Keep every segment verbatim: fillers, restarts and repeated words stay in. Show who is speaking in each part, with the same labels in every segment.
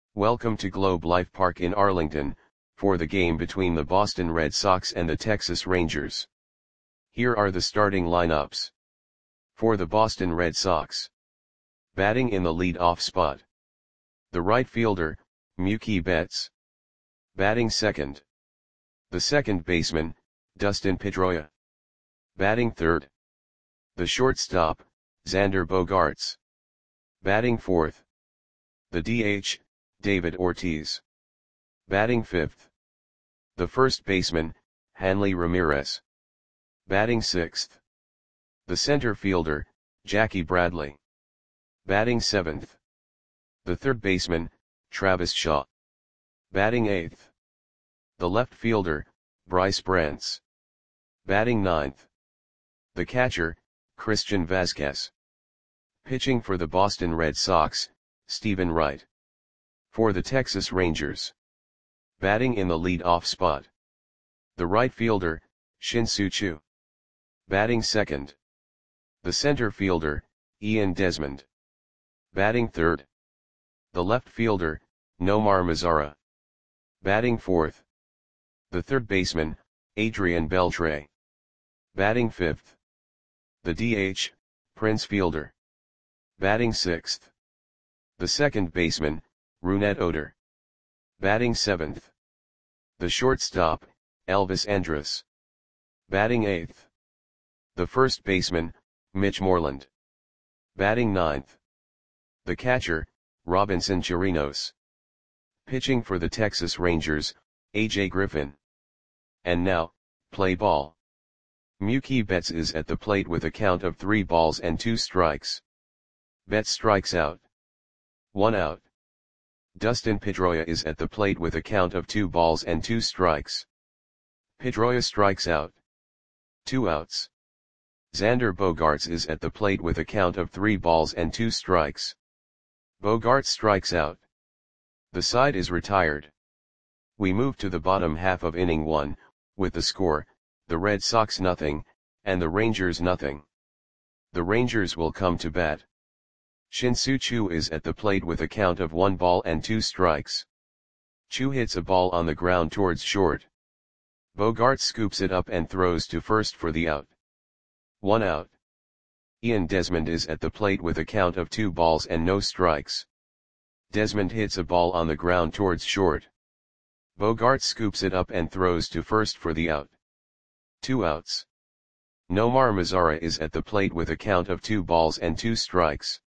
Speaker 1: Welcome to Globe Life Park in Arlington, for the game between the Boston Red Sox and the Texas Rangers. Here are the starting lineups. For the Boston Red Sox. Batting in the lead-off spot. The right fielder, Mookie Betts. Batting second. The second baseman, Dustin Pedroia. Batting third. The shortstop, Xander Bogaerts. Batting fourth. The D H, David Ortiz. Batting fifth. The first baseman, Hanley Ramirez. Batting sixth. The center fielder, Jackie Bradley. Batting seventh. The third baseman, Travis Shaw. Batting eighth. The left fielder, Bryce Brantz. Batting ninth. The catcher, Christian Vazquez. Pitching for the Boston Red Sox, Stephen Wright. For the Texas Rangers. Batting in the lead-off spot. The right fielder, Shin-Soo Choo. Batting second. The center fielder, Ian Desmond. Batting third. The left fielder, Nomar Mazara. Batting fourth. The third baseman, Adrian Beltre. Batting fifth. The D H, Prince Fielder. Batting sixth. The second baseman, Rougned Odor. Batting seventh. The shortstop, Elvis Andrus. Batting eighth. The first baseman, Mitch Moreland. Batting ninth. The catcher, Robinson Chirinos. Pitching for the Texas Rangers, A J Griffin. And now, play ball. Mookie Betts is at the plate with a count of three balls and two strikes. Betts strikes out. One out. Dustin Pedroia is at the plate with a count of two balls and two strikes. Pedroia strikes out. Two outs. Xander Bogaerts is at the plate with a count of three balls and two strikes. Bogaerts strikes out. The side is retired. We move to the bottom half of inning one, with the score, the Red Sox nothing, and the Rangers nothing. The Rangers will come to bat. Shin-Soo Choo is at the plate with a count of one ball and two strikes. Choo hits a ball on the ground towards short. Bogaerts scoops it up and throws to first for the out. One out. Ian Desmond is at the plate with a count of two balls and no strikes. Desmond hits a ball on the ground towards short. Bogaerts scoops it up and throws to first for the out. Two outs. Nomar Mazara is at the plate with a count of two balls and two strikes.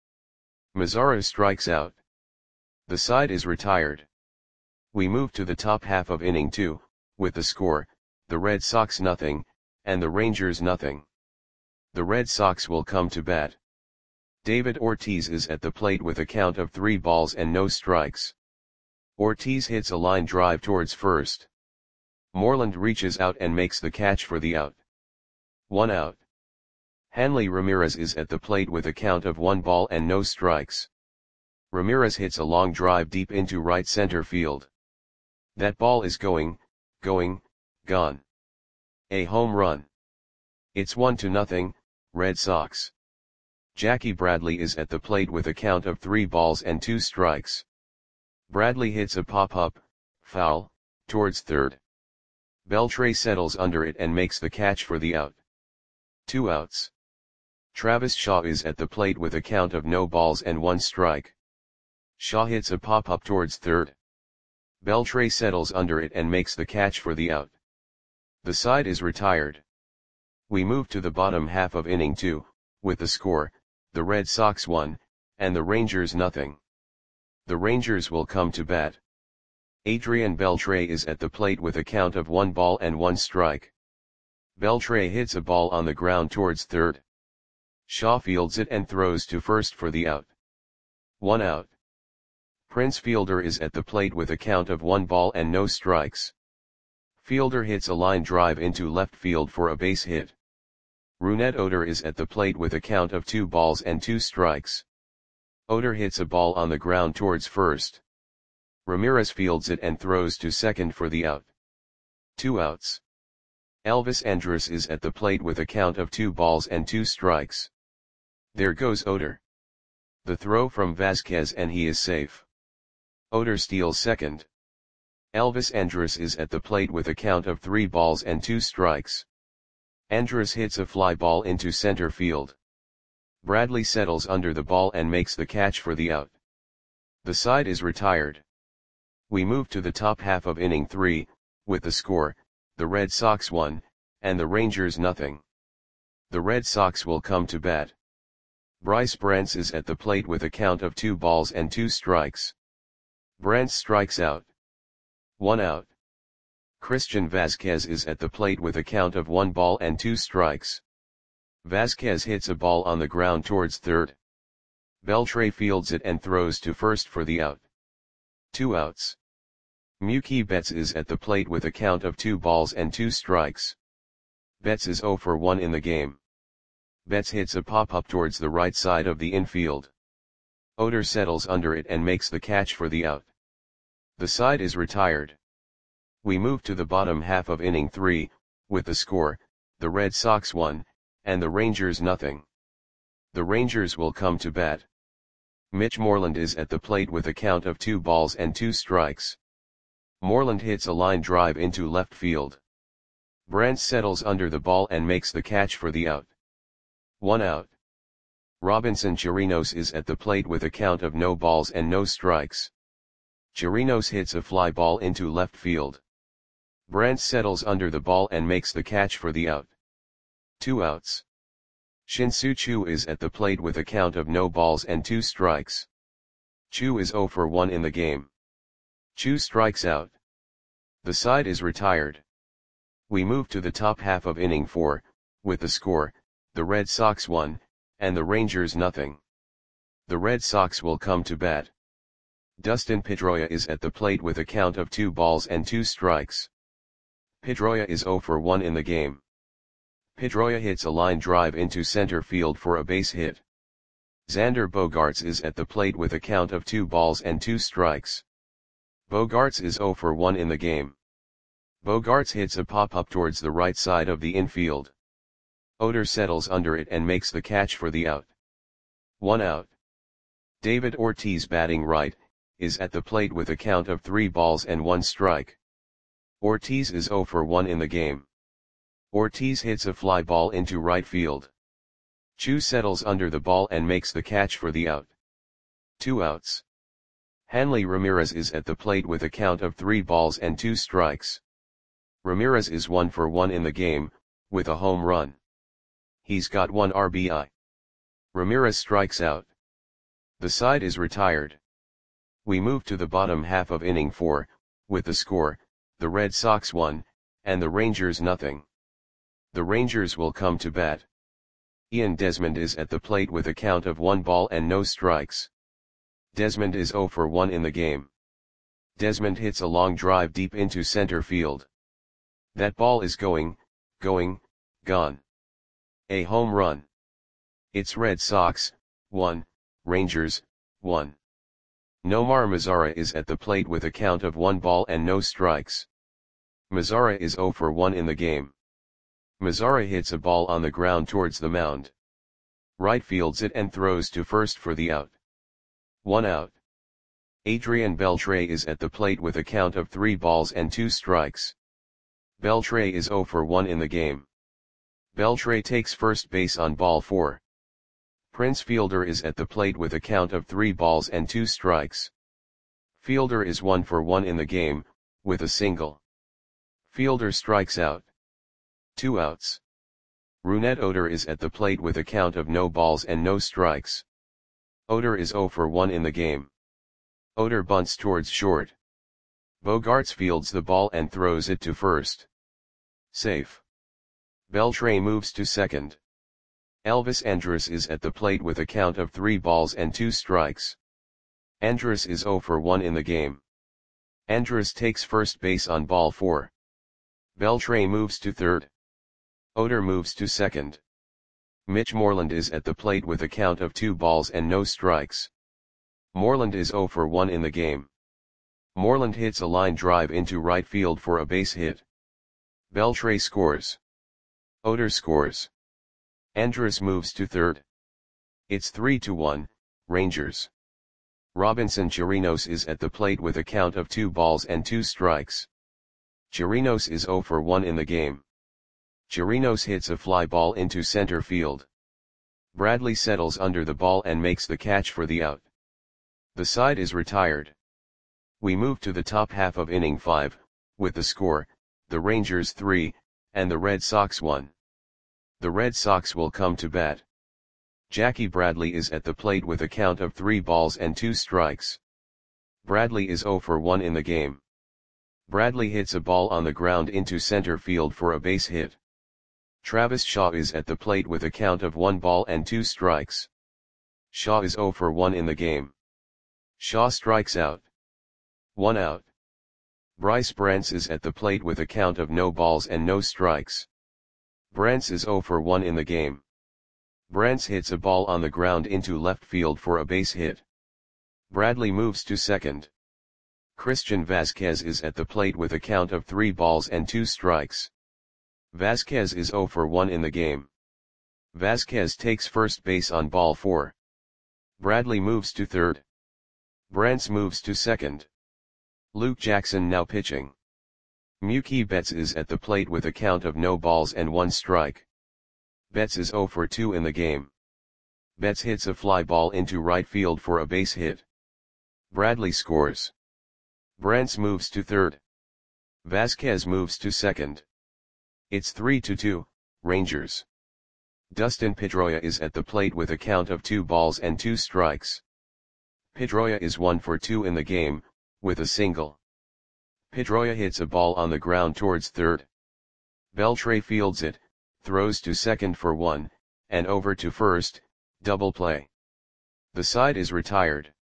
Speaker 1: Mazara strikes out. The side is retired. We move to the top half of inning two, with the score, the Red Sox nothing, and the Rangers nothing. The Red Sox will come to bat. David Ortiz is at the plate with a count of three balls and no strikes. Ortiz hits a line drive towards first. Moreland reaches out and makes the catch for the out. One out. Hanley Ramirez is at the plate with a count of one ball and no strikes. Ramirez hits a long drive deep into right center field. That ball is going, going, gone. A home run. It's one to nothing, Red Sox. Jackie Bradley is at the plate with a count of three balls and two strikes. Bradley hits a pop-up, foul, towards third. Beltre settles under it and makes the catch for the out. Two outs. Travis Shaw is at the plate with a count of no balls and one strike. Shaw hits a pop-up towards third. Beltre settles under it and makes the catch for the out. The side is retired. We move to the bottom half of inning two, with the score, the Red Sox one, and the Rangers nothing. The Rangers will come to bat. Adrian Beltre is at the plate with a count of one ball and one strike. Beltre hits a ball on the ground towards third. Shaw fields it and throws to first for the out. One out. Prince Fielder is at the plate with a count of one ball and no strikes. Fielder hits a line drive into left field for a base hit. Rougned Odor is at the plate with a count of two balls and two strikes. Odor hits a ball on the ground towards first. Ramirez fields it and throws to second for the out. Two outs. Elvis Andrus is at the plate with a count of two balls and two strikes. There goes Odor. The throw from Vazquez and he is safe. Oder steals second. Elvis Andrus is at the plate with a count of three balls and two strikes. Andrus hits a fly ball into center field. Bradley settles under the ball and makes the catch for the out. The side is retired. We move to the top half of inning three, with the score, the Red Sox one, and the Rangers nothing. The Red Sox will come to bat. Bryce Brantz is at the plate with a count of two balls and two strikes. Brantz strikes out. One out. Christian Vasquez is at the plate with a count of one ball and two strikes. Vasquez hits a ball on the ground towards third. Beltre fields it and throws to first for the out. Two outs. Mookie Betts is at the plate with a count of two balls and two strikes. Betts is oh for one in the game. Betts hits a pop-up towards the right side of the infield. Oder settles under it and makes the catch for the out. The side is retired. We move to the bottom half of inning three, with the score, the Red Sox one, and the Rangers nothing. The Rangers will come to bat. Mitch Moreland is at the plate with a count of two balls and two strikes. Moreland hits a line drive into left field. Brantz settles under the ball and makes the catch for the out. One out. Robinson Chirinos is at the plate with a count of no balls and no strikes. Chirinos hits a fly ball into left field. Brantz settles under the ball and makes the catch for the out. Two outs. Shin-Soo Choo is at the plate with a count of no balls and two strikes. Choo is oh for one in the game. Choo strikes out. The side is retired. We move to the top half of inning four, with the score, the Red Sox one, and the Rangers nothing. The Red Sox will come to bat. Dustin Pedroia is at the plate with a count of two balls and two strikes. Pedroia is oh for one in the game. Pedroia hits a line drive into center field for a base hit. Xander Bogaerts is at the plate with a count of two balls and two strikes. Bogaerts is oh for one in the game. Bogaerts hits a pop-up towards the right side of the infield. Oder settles under it and makes the catch for the out. One out. David Ortiz, batting right, is at the plate with a count of three balls and one strike. Ortiz is oh for one in the game. Ortiz hits a fly ball into right field. Choo settles under the ball and makes the catch for the out. Two outs. Hanley Ramirez is at the plate with a count of three balls and two strikes. Ramirez is one for one in the game, with a home run. He's got one R B I. Ramirez strikes out. The side is retired. We move to the bottom half of inning four, with the score, the Red Sox one, and the Rangers nothing. The Rangers will come to bat. Ian Desmond is at the plate with a count of one ball and no strikes. Desmond is oh for one in the game. Desmond hits a long drive deep into center field. That ball is going, going, gone. A home run. It's Red Sox, one, Rangers, one. Nomar Mazara is at the plate with a count of one ball and no strikes. Mazara is oh for one in the game. Mazara hits a ball on the ground towards the mound. Right fields it and throws to first for the out. One out. Adrian Beltre is at the plate with a count of three balls and two strikes. Beltre is oh for one in the game. Beltre takes first base on ball four. Prince Fielder is at the plate with a count of three balls and two strikes. Fielder is one for one in the game, with a single. Fielder strikes out. Two outs. Rougned Odor is at the plate with a count of no balls and no strikes. Odor is oh for one in the game. Odor bunts towards short. Bogaerts fields the ball and throws it to first. Safe. Beltre moves to second. Elvis Andrus is at the plate with a count of three balls and two strikes. Andrus is oh for one in the game. Andrus takes first base on ball four. Beltre moves to third. Odor moves to second. Mitch Moreland is at the plate with a count of two balls and no strikes. Moreland is oh for one in the game. Moreland hits a line drive into right field for a base hit. Beltre scores. Odor scores. Andrus moves to third. It's three to one, Rangers. Robinson Chirinos is at the plate with a count of two balls and two strikes. Chirinos is zero for one in the game. Chirinos hits a fly ball into center field. Bradley settles under the ball and makes the catch for the out. The side is retired. We move to the top half of inning five, with the score, the Rangers three, and the Red Sox one. The Red Sox will come to bat. Jackie Bradley is at the plate with a count of three balls and two strikes. Bradley is zero for one in the game. Bradley hits a ball on the ground into center field for a base hit. Travis Shaw is at the plate with a count of one ball and two strikes. Shaw is zero for one in the game. Shaw strikes out. One out. Bryce Brantz is at the plate with a count of no balls and no strikes. Brantz is zero for one in the game. Brantz hits a ball on the ground into left field for a base hit. Bradley moves to second. Christian Vasquez is at the plate with a count of three balls and two strikes. Vasquez is zero for one in the game. Vasquez takes first base on ball four. Bradley moves to third. Brantz moves to second. Luke Jackson now pitching. Mookie Betts is at the plate with a count of no balls and one strike. Betts is zero for two in the game. Betts hits a fly ball into right field for a base hit. Bradley scores. Brantz moves to third. Vasquez moves to second. It's three to two, Rangers. Dustin Pedroia is at the plate with a count of two balls and two strikes. Pedroia is one for two in the game, with a single. Pedroia hits a ball on the ground towards third. Beltre fields it, throws to second for one, and over to first, double play. The side is retired.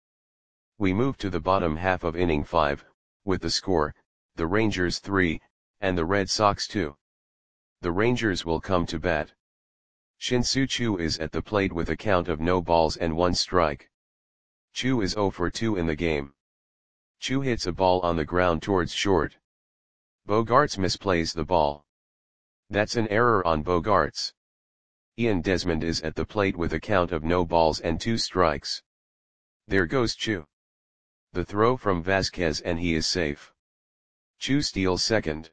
Speaker 1: We move to the bottom half of inning five, with the score, the Rangers three, and the Red Sox two. The Rangers will come to bat. Shin-Soo Choo is at the plate with a count of no balls and one strike. Choo is zero for two in the game. Choo hits a ball on the ground towards short. Bogaerts misplays the ball. That's an error on Bogaerts. Ian Desmond is at the plate with a count of no balls and two strikes. There goes Choo. The throw from Vasquez and he is safe. Choo steals second.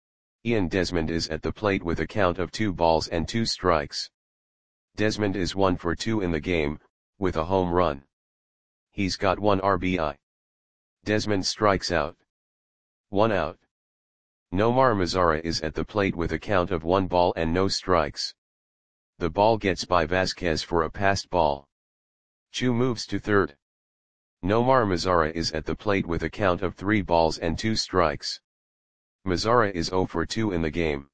Speaker 1: Ian Desmond is at the plate with a count of two balls and two strikes. Desmond is one for two in the game, with a home run. He's got one R B I. Desmond strikes out. One out. Nomar Mazara is at the plate with a count of one ball and no strikes. The ball gets by Vasquez for a passed ball. Choo moves to third. Nomar Mazara is at the plate with a count of three balls and two strikes. Mazara is zero for two in the game.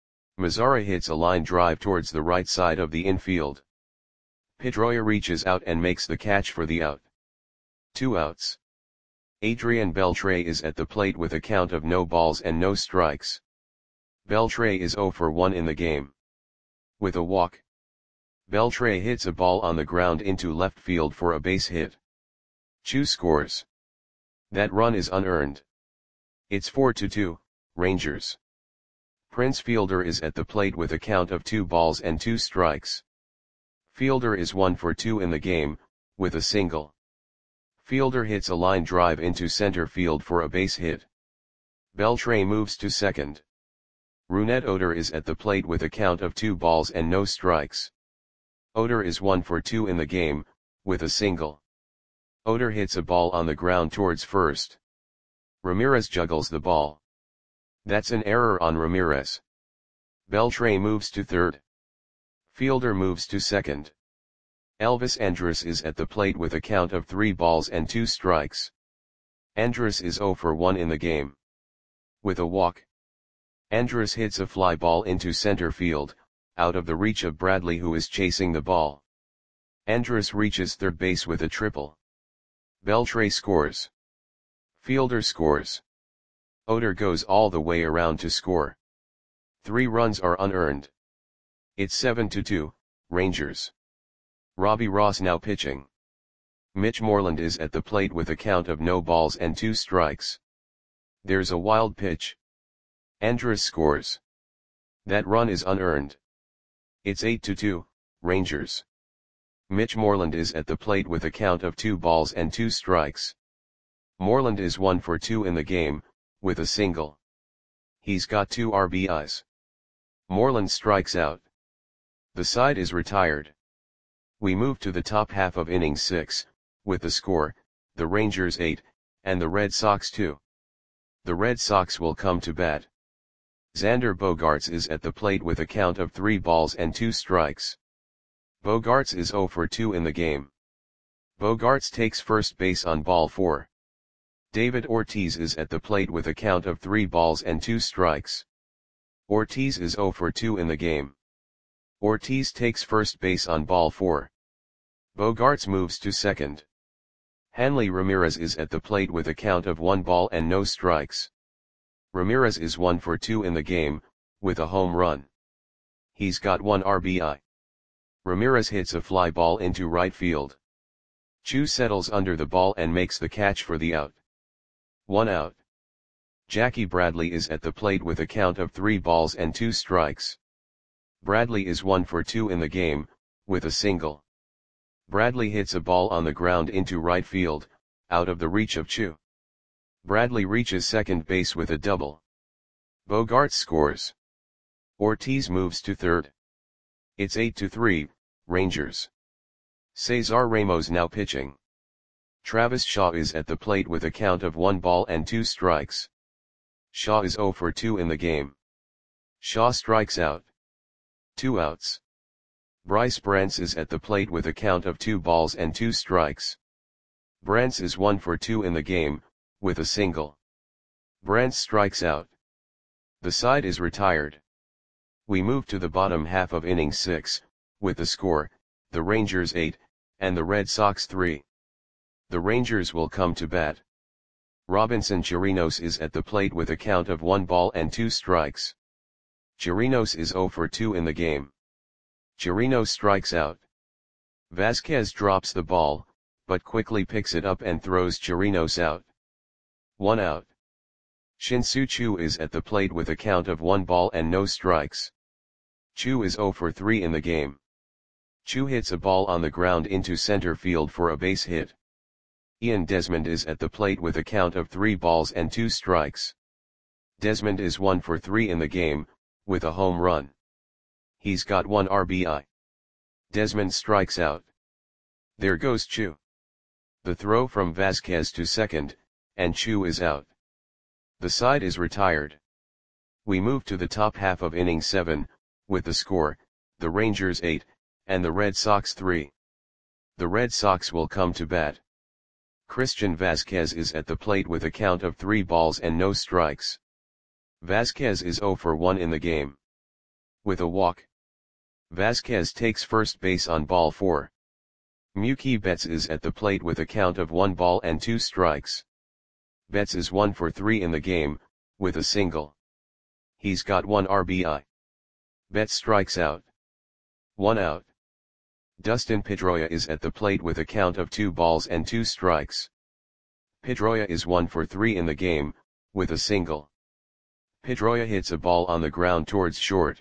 Speaker 1: Mazara hits a line drive towards the right side of the infield. Pedroia reaches out and makes the catch for the out. Two outs. Adrian Beltre is at the plate with a count of no balls and no strikes. Beltre is zero for one in the game. With a walk. Beltre hits a ball on the ground into left field for a base hit. Choo scores. That run is unearned. It's four to two, Rangers. Prince Fielder is at the plate with a count of two balls and two strikes. Fielder is one for two in the game, with a single. Fielder hits a line drive into center field for a base hit. Beltre moves to second. Rougned Odor is at the plate with a count of two balls and no strikes. Odor is one for two in the game, with a single. Odor hits a ball on the ground towards first. Ramirez juggles the ball. That's an error on Ramirez. Beltre moves to third. Fielder moves to second. Elvis Andrus is at the plate with a count of three balls and two strikes. Andrus is zero for one in the game. With a walk. Andrus hits a fly ball into center field, out of the reach of Bradley who is chasing the ball. Andrus reaches third base with a triple. Beltre scores. Fielder scores. Odor goes all the way around to score. Three runs are unearned. It's seven to two, Rangers. Robbie Ross now pitching. Mitch Moreland is at the plate with a count of no balls and two strikes. There's a wild pitch. Andrus scores. That run is unearned. It's eight to two, Rangers. Mitch Moreland is at the plate with a count of two balls and two strikes. Moreland is one for two in the game, with a single. He's got two R B Is. Moreland strikes out. The side is retired. We move to the top half of inning six, with the score, the Rangers eight, and the Red Sox two. The Red Sox will come to bat. Xander Bogaerts is at the plate with a count of three balls and two strikes. Bogaerts is zero for two in the game. Bogaerts takes first base on ball four. David Ortiz is at the plate with a count of three balls and two strikes. Ortiz is zero for two in the game. Ortiz takes first base on ball four. Bogaerts moves to second. Hanley Ramirez is at the plate with a count of one ball and no strikes. Ramirez is one for two in the game, with a home run. He's got one R B I. Ramirez hits a fly ball into right field. Chu settles under the ball and makes the catch for the out. One out. Jackie Bradley is at the plate with a count of three balls and two strikes. Bradley is one for two in the game, with a single. Bradley hits a ball on the ground into right field, out of the reach of Chu. Bradley reaches second base with a double. Bogaerts scores. Ortiz moves to third. It's eight to three, Rangers. Cesar Ramos now pitching. Travis Shaw is at the plate with a count of one ball and two strikes. Shaw is zero for two in the game. Shaw strikes out. Two outs. Bryce Brantz is at the plate with a count of two balls and two strikes. Brantz is one for two in the game, with a single. Brantz strikes out. The side is retired. We move to the bottom half of inning six, with the score, the Rangers eight, and the Red Sox three. The Rangers will come to bat. Robinson Chirinos is at the plate with a count of one ball and two strikes. Chirinos is zero for two in the game. Chirinos strikes out. Vasquez drops the ball, but quickly picks it up and throws Chirinos out. One out. Shin-Soo Choo is at the plate with a count of one ball and no strikes. Choo is zero for three in the game. Choo hits a ball on the ground into center field for a base hit. Ian Desmond is at the plate with a count of three balls and two strikes. Desmond is one for three in the game, with a home run. He's got one R B I. Desmond strikes out. There goes Choo. The throw from Vasquez to second, and Choo is out. The side is retired. We move to the top half of inning seven, with the score, the Rangers eight, and the Red Sox three. The Red Sox will come to bat. Christian Vasquez is at the plate with a count of three balls and no strikes. Vasquez is zero for one in the game. With a walk. Vasquez takes first base on ball four. Mookie Betts is at the plate with a count of one ball and two strikes. Betts is one for three in the game, with a single. He's got one R B I. Betts strikes out. One out. Dustin Pedroia is at the plate with a count of two balls and two strikes. Pedroia is one for three in the game, with a single. Pedroia hits a ball on the ground towards short.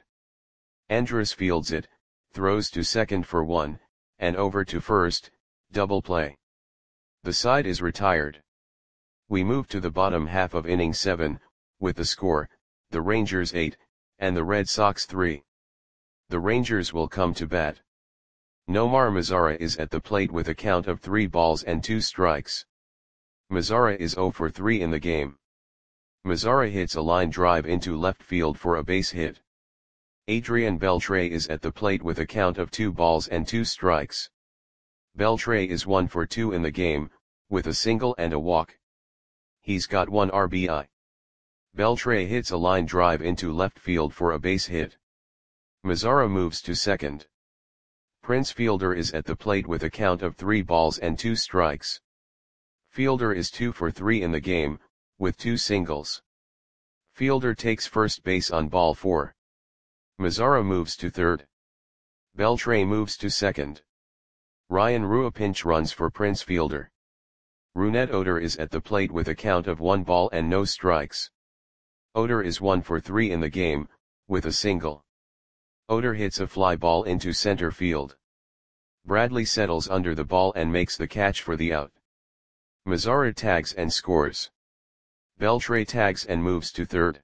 Speaker 1: Andrus fields it, throws to second for one, and over to first, double play. The side is retired. We move to the bottom half of inning seven, with the score, the Rangers eight, and the Red Sox three. The Rangers will come to bat. Nomar Mazara is at the plate with a count of three balls and two strikes. Mazara is zero for three in the game. Mazara hits a line drive into left field for a base hit. Adrian Beltre is at the plate with a count of two balls and two strikes. Beltre is one for two in the game, with a single and a walk. He's got one R B I. Beltre hits a line drive into left field for a base hit. Mazara moves to second. Prince Fielder is at the plate with a count of three balls and two strikes. Fielder is two for three in the game, with two singles. Fielder takes first base on ball four. Mazara moves to third. Beltre moves to second. Ryan Rua pinch runs for Prince Fielder. Rougned Odor is at the plate with a count of one ball and no strikes. Odor is one for three in the game, with a single. Odor hits a fly ball into center field. Bradley settles under the ball and makes the catch for the out. Mazara tags and scores. Beltre tags and moves to third.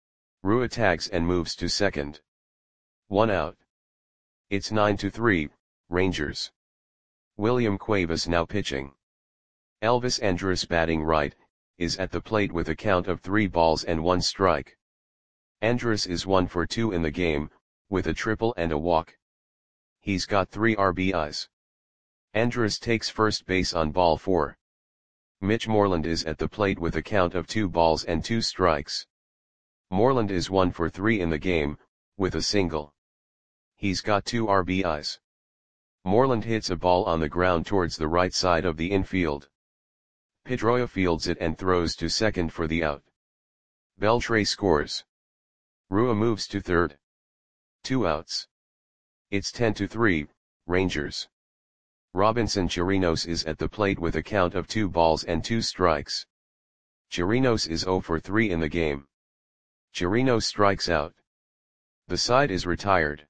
Speaker 1: Rua tags and moves to second. One out. It's nine to three, Rangers. William Cuevas now pitching. Elvis Andrus batting right, is at the plate with a count of three balls and one strike. Andrus is one for two in the game, with a triple and a walk. He's got three R B Is. Andrus takes first base on ball four. Mitch Moreland is at the plate with a count of two balls and two strikes. Moreland is one for three in the game, with a single. He's got two R B Is. Moreland hits a ball on the ground towards the right side of the infield. Pedroia fields it and throws to second for the out. Beltre scores. Rua moves to third. Two outs. It's ten to three, Rangers. Robinson Chirinos is at the plate with a count of two balls and two strikes. Chirinos is zero for three in the game. Chirinos strikes out. The side is retired.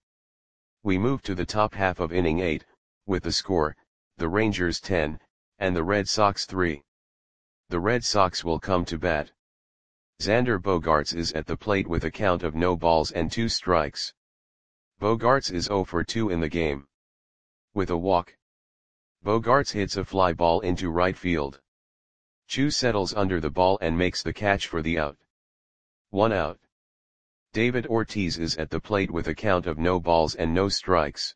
Speaker 1: We move to the top half of inning eight, with the score, the Rangers ten, and the Red Sox three. The Red Sox will come to bat. Xander Bogaerts is at the plate with a count of no balls and two strikes. Bogaerts is zero for two in the game. With a walk. Bogaerts hits a fly ball into right field. Chu settles under the ball and makes the catch for the out. One out. David Ortiz is at the plate with a count of no balls and no strikes.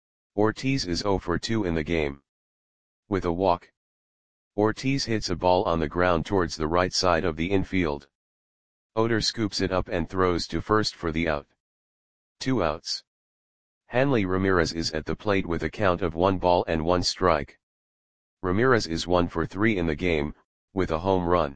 Speaker 1: Ortiz is zero for two in the game. With a walk. Ortiz hits a ball on the ground towards the right side of the infield. Oder scoops it up and throws to first for the out. Two outs. Hanley Ramirez is at the plate with a count of one ball and one strike. Ramirez is one for three in the game, with a home run.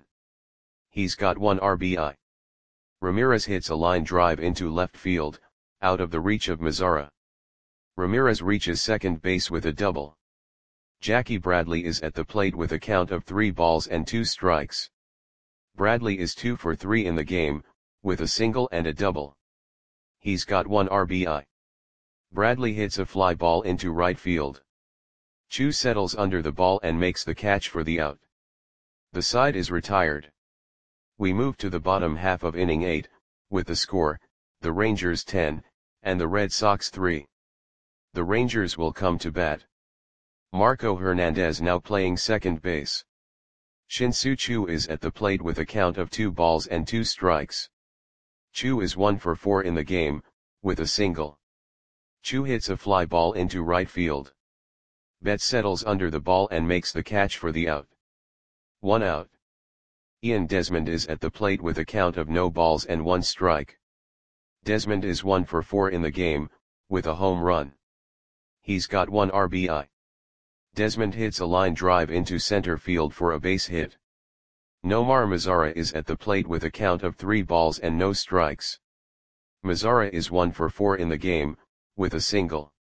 Speaker 1: He's got one R B I. Ramirez hits a line drive into left field, out of the reach of Mazara. Ramirez reaches second base with a double. Jackie Bradley is at the plate with a count of three balls and two strikes. Bradley is two for three in the game, with a single and a double. He's got one R B I. Bradley hits a fly ball into right field. Chu settles under the ball and makes the catch for the out. The side is retired. We move to the bottom half of inning eight, with the score, the Rangers ten, and the Red Sox three. The Rangers will come to bat. Marco Hernandez now playing second base. Shin-Soo Choo is at the plate with a count of two balls and two strikes. Choo is one for four in the game, with a single. Choo hits a fly ball into right field. Betts settles under the ball and makes the catch for the out. One out. Ian Desmond is at the plate with a count of no balls and one strike. Desmond is one for four in the game, with a home run. He's got one R B I. Desmond hits a line drive into center field for a base hit. Nomar Mazara is at the plate with a count of three balls and no strikes. Mazara is one for four in the game, with a single.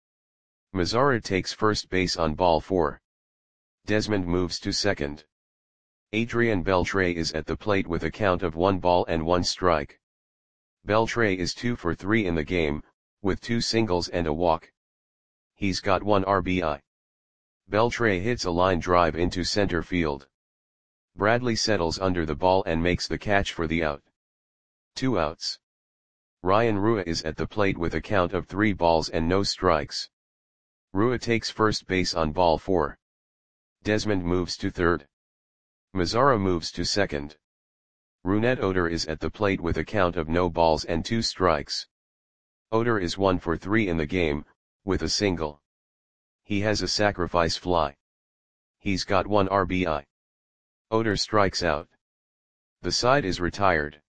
Speaker 1: Mazara takes first base on ball four. Desmond moves to second. Adrian Beltre is at the plate with a count of one ball and one strike. Beltre is two for three in the game, with two singles and a walk. He's got one R B I. Beltre hits a line drive into center field. Bradley settles under the ball and makes the catch for the out. Two outs. Ryan Rua is at the plate with a count of three balls and no strikes. Rua takes first base on ball four. Desmond moves to third. Mazara moves to second. Rougned Odor is at the plate with a count of no balls and two strikes. Odor is one for three in the game, with a single. He has a sacrifice fly. He's got one R B I. Odor strikes out. The side is retired.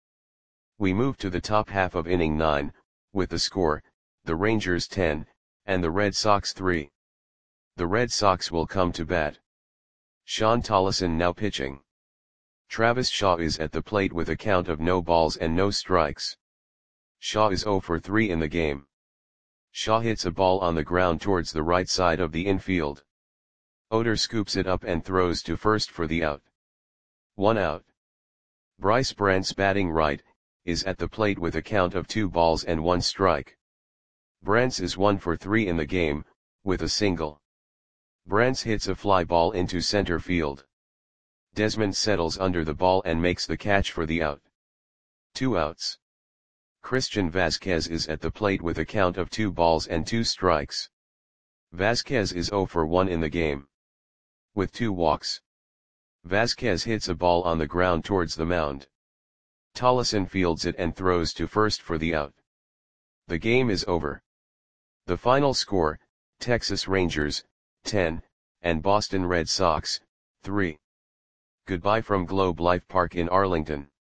Speaker 1: We move to the top half of inning nine, with the score, the Rangers ten, and the Red Sox three. The Red Sox will come to bat. Sean Tollison now pitching. Travis Shaw is at the plate with a count of no balls and no strikes. Shaw is zero for three in the game. Shaw hits a ball on the ground towards the right side of the infield. Odor scoops it up and throws to first for the out. One out. Bryce Brantz batting right, is at the plate with a count of two balls and one strike. Brantz is one for three in the game, with a single. Brantz hits a fly ball into center field. Desmond settles under the ball and makes the catch for the out. Two outs. Christian Vasquez is at the plate with a count of two balls and two strikes. Vasquez is zero for one in the game. With two walks. Vasquez hits a ball on the ground towards the mound. Tollefson fields it and throws to first for the out. The game is over. The final score, Texas Rangers, ten, and Boston Red Sox, three. Goodbye from Globe Life Park in Arlington.